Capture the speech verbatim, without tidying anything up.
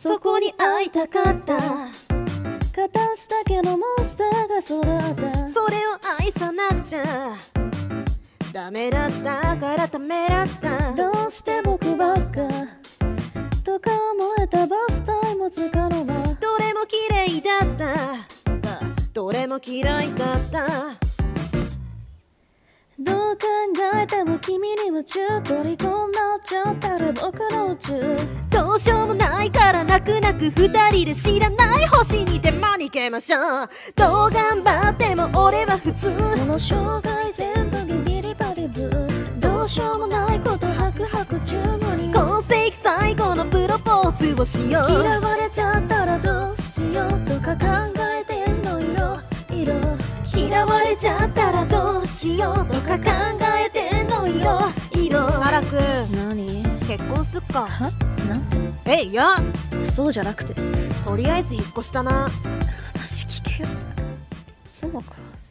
そこに会いたかった。 片すだけのモンスターが育った。 それを愛さなくちゃダメだったからためらった。 どうして僕ばっかとか思えたバスタイムつかの間。 どれも綺麗だったどれも嫌いだった。 どう考えても君に夢中。虜になっちゃったら僕の宇宙。 どうしようもないから泣く泣く二人で知らない星にでも逃げましょう。どう頑張っても俺は普通。 この生涯全部ビビリバリブー。どうしようもないこと白白中後に今世紀最後のプロポーズをしよう。 嫌われちゃったらどうしようとか考えてんの色色。 嫌われちゃったらどうしようとか考えてんの色色。奈落何？ 結婚すっか。 は？なんて？ えいやそうじゃなくて、 とりあえず引っ越したな。 話聞けよ。そうか。